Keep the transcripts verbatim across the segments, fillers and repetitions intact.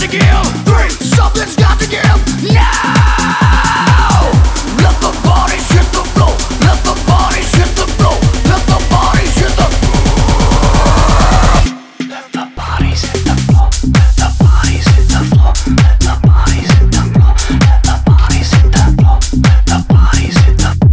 give. Three, something's got to give. Now, let the bodies hit the floor. Let the bodies hit the floor. Let the bodies hit the floor. Let the bodies hit the floor. Let the bodies hit the floor. Let the bodies hit the floor. Let the bodies hit the floor. Let the bodies hit the floor.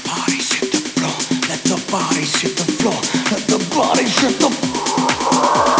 Bodies hit the floor, let the bodies hit the floor.